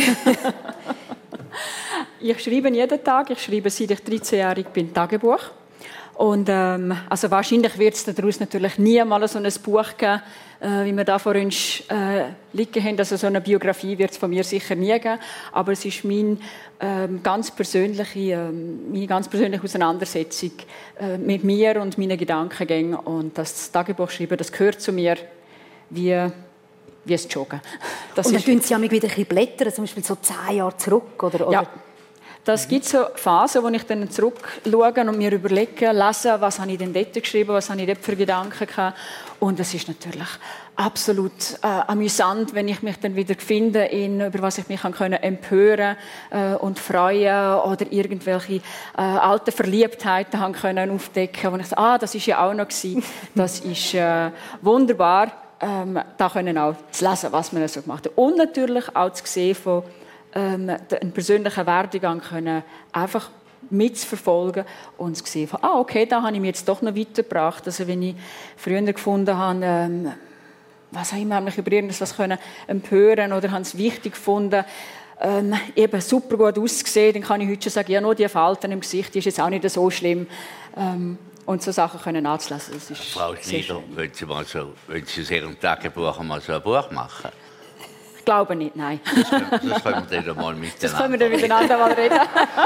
Ich schreibe jeden Tag. Ich schreibe, seit ich 13-jährig bin, Tagebuch. Und also wahrscheinlich wird es daraus natürlich nie mal so ein Buch geben, wie wir da vor uns liegen haben. Also so eine Biografie wird es von mir sicher nie geben. Aber es ist meine ganz persönliche Auseinandersetzung mit mir und meinen Gedankengängen. Und das Tagebuch schreiben, das gehört zu mir wie das Joggen. Und dann tun Sie ja wieder ein bisschen blättern, zum Beispiel so 10 Jahre zurück? Oder? Ja. Das gibt so Phasen, wo ich dann zurückschaue und mir überlege, lese, was habe ich denn dort geschrieben, was habe ich dort für Gedanken gehabt. Und es ist natürlich absolut amüsant, wenn ich mich dann wieder finde, über was ich mich empören und freuen oder irgendwelche alten Verliebtheiten aufdecken konnte, wo ich sage, das ist ja auch noch gewesen. Das ist wunderbar, da können auch zu lesen, was man so gemacht hat. Und natürlich auch zu sehen von einen persönlichen Werdegang können einfach mitzuverfolgen und zu sehen, okay, da habe ich mich jetzt doch noch weitergebracht. Also wenn ich früher gefunden habe, was habe ich mich über irgendwas empören oder habe es wichtig gefunden, eben super gut ausgesehen, dann kann ich heute schon sagen, ja, nur die Falten im Gesicht, die ist jetzt auch nicht so schlimm. Und so Sachen können anzulassen. Das ist Frau Schneider, wollen Sie aus Ihrem Tagebuch mal so ein Buch machen? Ich glaube nicht, nein. Das können wir dann mal miteinander. Das können wir dann miteinander mal reden.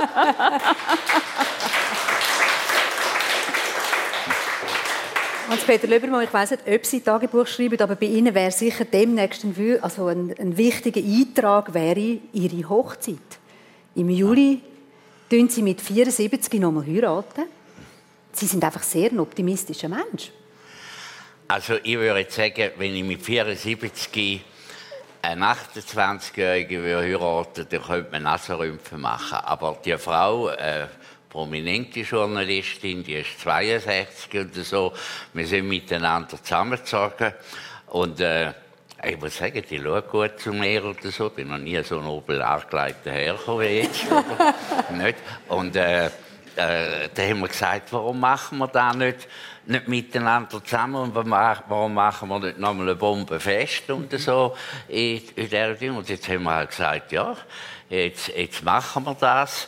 Hans-Peter Löbermann, ich weiss nicht, ob Sie Tagebuch schreiben, aber bei Ihnen wäre sicher demnächst ein wichtiger Eintrag wäre Ihre Hochzeit. Im Juli heiraten Sie mit 74 nochmal heiraten. Sie sind einfach sehr ein optimistischer Mensch. Also ich würde jetzt sagen, wenn ich mit 74 einen 28-Jährigen heiraten, dann könnte man Nasenrümpfen machen. Aber die Frau, prominente Journalistin, die ist 62 oder so. Wir sind miteinander zusammengezogen. Und ich muss sagen, die schaut gut zu mir oder so. Ich bin noch nie so nobel angelegter hergekommen wie jetzt. Nicht? Und dann haben wir gesagt, warum machen wir das nicht miteinander zusammen und warum machen wir nicht nochmal eine Bombenfest und so in der Ding. Und jetzt haben wir halt gesagt, ja, jetzt machen wir das.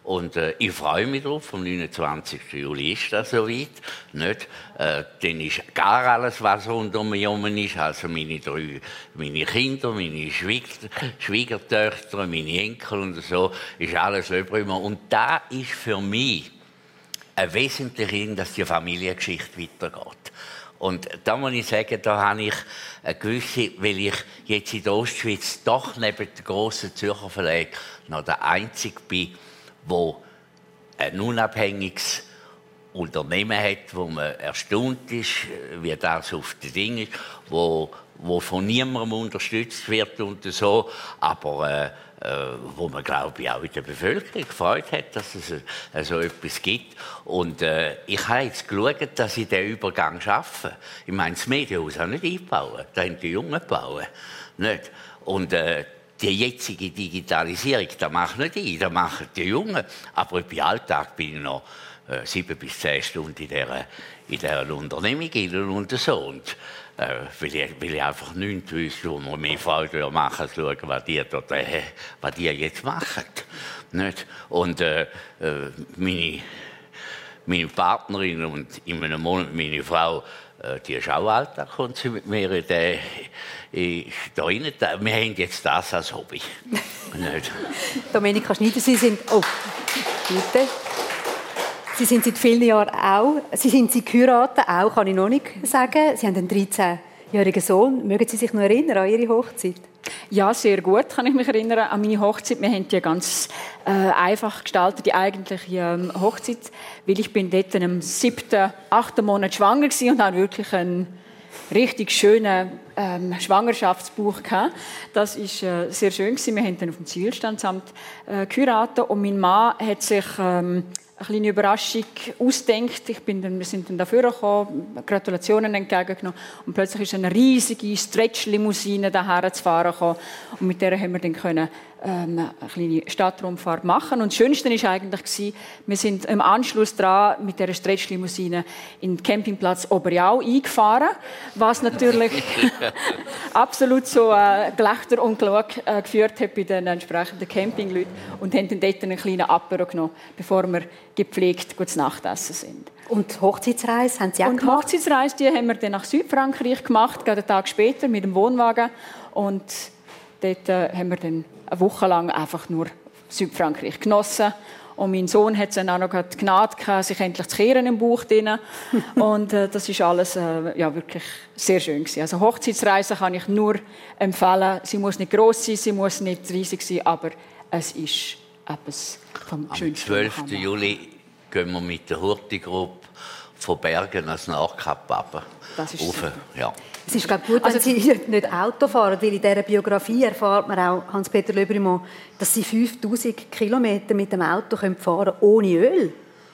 Und ich freue mich drauf. Am 29. Juli ist das soweit. Nicht? Dann ist gar alles, was unter mir herum ist. Also meine Kinder, meine Schwiegertöchter, meine Enkel und so, ist alles drüber. Und da ist für mich ein wesentliches Ding, dass die Familiengeschichte weitergeht. Und da muss ich sagen, da habe ich eine gewisse, weil ich jetzt in der Ostschweiz doch neben den grossen Zürcher Verlag noch der Einzige bin, der ein unabhängiges Unternehmen hat, wo man erstaunt ist, wie das auf den Dingen ist, wo von niemandem unterstützt wird und so, aber wo man, glaube ich, auch in der Bevölkerung gefreut hat, dass es so etwas gibt. Und ich habe jetzt geschaut, dass ich den Übergang schaffe. Ich meine, das Medienhaus habe ich nicht eingebaut, das haben die Jungen gebaut. Nicht? Und die jetzige Digitalisierung, das mache nicht ich, das machen die Jungen. Aber im Alltag bin ich noch 7 bis 10 Stunden in dieser Unternehmung und so. Und weil ich einfach nichts wüsste, wo man mehr Freude machen, zu schauen, was die jetzt machen. Nicht? Und meine Partnerin und in einem Monat meine Frau, die ist auch alt, da kommt sie mit mir da rein. Wir haben jetzt das als Hobby. Nicht? Domenica Schneider, Sie sind... Oh, bitte. Sie sind seit vielen Jahren auch... Sie sind geheiratet, auch, kann ich noch nicht sagen. Sie haben einen 13-jährigen Sohn. Mögen Sie sich noch erinnern an Ihre Hochzeit? Ja, sehr gut kann ich mich erinnern an meine Hochzeit. Wir haben die ganz einfach gestaltet, die eigentliche Hochzeit, weil ich bin dort am 7., 8. Monat schwanger war und habe wirklich einen richtig schönen Schwangerschaftsbuch gehabt. Das war sehr schön. Wir haben dann auf dem Zivilstandsamt geheiratet und mein Mann hat sich eine kleine Überraschung ausdenkt. Wir sind dann dafür gekommen, Gratulationen entgegengenommen und plötzlich ist eine riesige Stretch-Limousine daher zu fahren gekommen. Und mit der haben wir dann können eine kleine Stadtrundfahrt machen. Und das Schönste war eigentlich, wir sind im Anschluss dran mit dieser Stretch-Limousine in den Campingplatz Oberjau eingefahren, was natürlich absolut so Gelächter und Gelug geführt hat bei den entsprechenden Campingleuten und haben dann dort einen kleinen Apero genommen, bevor wir gepflegt gutes Nachtessen sind. Und die Hochzeitsreise haben Sie auch gemacht? Und die Hochzeitsreise, die haben wir dann nach Südfrankreich gemacht, gerade einen Tag später mit dem Wohnwagen. Und dort haben wir dann eine Woche lang einfach nur Südfrankreich genossen. Und mein Sohn hat dann auch noch die Gnade gehabt, sich endlich zu kehren im Bauch drin. Und das ist alles ja, wirklich sehr schön gewesen. Also Hochzeitsreisen kann ich nur empfehlen. Sie muss nicht gross sein, sie muss nicht riesig sein, aber es ist etwas vom Schönsten. Am 12. Juli gehen wir mit der Hurtigrupppe von Bergen ans Nordkap runter. Das ist super. Ja. Es ist glaube gut, wenn Sie nicht Auto fahren, weil in dieser Biografie erfahrt man auch, Hans-Peter Löbrimo, dass Sie 5000 Kilometer mit dem Auto fahren können, ohne Öl.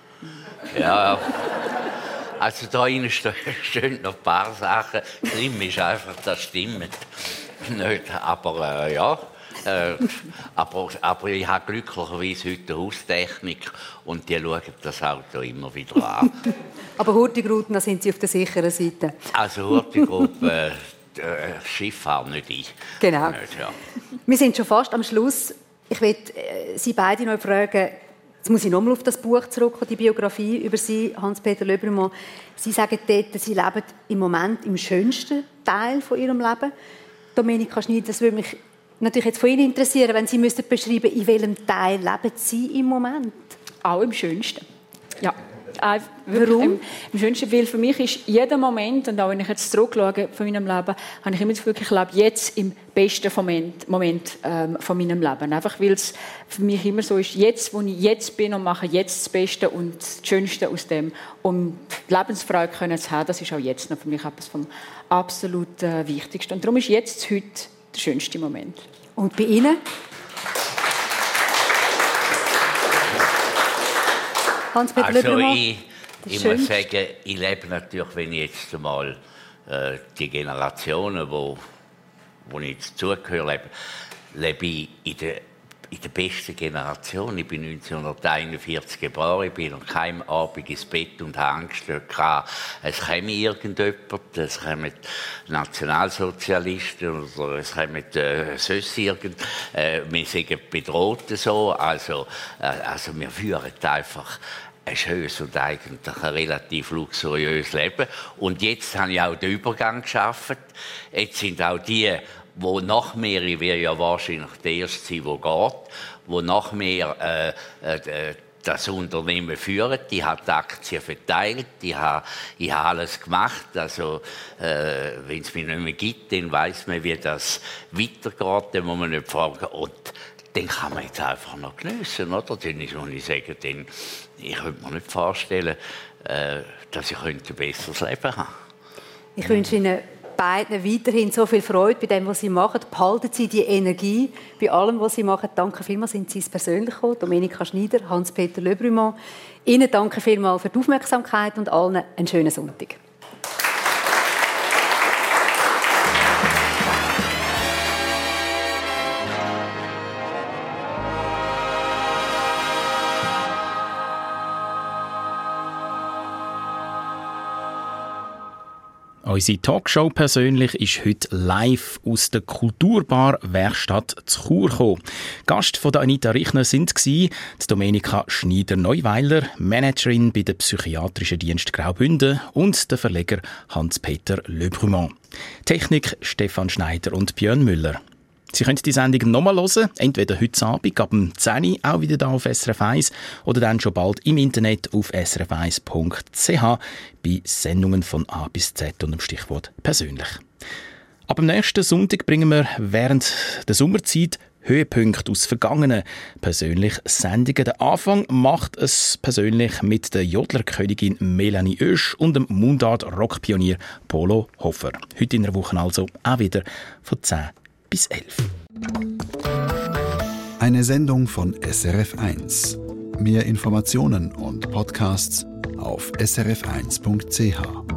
Ja, also da innen stehen noch ein paar Sachen. Schlimm ist einfach, das stimmt nicht. Aber ja, aber ich habe glücklicherweise heute eine Haustechnik und die schauen das Auto immer wieder an. Aber Hurtigruten, da sind Sie auf der sicheren Seite. Also Hurtigrupppe, Schifffahrt nicht ich. Genau. Nicht, ja. Wir sind schon fast am Schluss. Ich möchte Sie beide noch fragen, jetzt muss ich nochmal auf das Buch zurückkommen, die Biografie über Sie, Hans-Peter Löbrimo. Sie sagen dort, Sie leben im Moment im schönsten Teil von Ihrem Leben. Domenica Schneider, das würde mich natürlich jetzt von Ihnen interessieren, wenn Sie müssten beschreiben, in welchem Teil leben Sie im Moment? Auch im schönsten. Ja. Warum? Im schönsten, weil für mich ist jeder Moment, und auch wenn ich jetzt zurückschaue von meinem Leben, habe ich immer das Gefühl, ich lebe jetzt im besten Moment von meinem Leben. Einfach weil es für mich immer so ist, jetzt, wo ich jetzt bin und mache jetzt das Beste und das Schönste aus dem, um Lebensfreude zu haben, das ist auch jetzt noch für mich etwas vom absolut Wichtigsten. Und darum ist jetzt heute der schönste Moment. Und bei Ihnen? Hans-Peter Löbrimo? Ich muss sagen, ich lebe natürlich, wenn ich jetzt einmal die Generationen, wo ich jetzt zugehöre, lebe ich in der in der besten Generation. Ich bin 1941 geboren, ich bin noch keinem Abend ins Bett und habe Angst gehabt, es käme irgendjemand, es kämen Nationalsozialisten oder es kämen sonst irgend. Wir sind bedroht so, also wir führen einfach ein schönes und eigentlich ein relativ luxuriöses Leben. Und jetzt habe ich auch den Übergang geschafft. Jetzt sind auch die nach mir, ich werde ja wahrscheinlich der Erste sein, der geht, wo nach mir das Unternehmen führen. Ich habe die Aktien verteilt, ich habe alles gemacht. Also, wenn es mich nicht mehr gibt, dann weiss man, wie das weitergeht, dann muss man nicht fragen. Und dann kann man jetzt einfach noch geniessen, oder? Dann muss ich sagen, ich könnte mir nicht vorstellen, dass ich ein besseres Leben habe. Ich wünsche Ihnen beiden weiterhin so viel Freude bei dem, was Sie machen. Behalten Sie die Energie bei allem, was Sie machen. Danke vielmals, sind Sie es persönlich gekommen. Domenica Schneider, Hans-Peter Le Brumont. Ihnen danke vielmals für die Aufmerksamkeit und allen einen schönen Sonntag. Unsere Talkshow persönlich ist heute live aus der Kulturbar Werkstatt zu Chur gekommen. Gast von der Anita Richner sind die Domenica Schneider-Neuweiler, Managerin bei der Psychiatrischen Dienst Graubünden und der Verleger Hans-Peter Le Brumont. Technik Stefan Schneider und Björn Müller. Sie können die Sendung nochmal hören, entweder heute Abend ab 10 Uhr auch wieder da auf SRF 1 oder dann schon bald im Internet auf srf1.ch bei Sendungen von A bis Z unter dem Stichwort persönlich. Ab dem nächsten Sonntag bringen wir während der Sommerzeit Höhepunkte aus vergangenen persönlichen Sendungen. Der Anfang macht es persönlich mit der Jodlerkönigin Melanie Oesch und dem Mundart-Rockpionier Polo Hofer. Heute in der Woche also auch wieder von 10 bis 11. Eine Sendung von SRF 1. Mehr Informationen und Podcasts auf srf1.ch.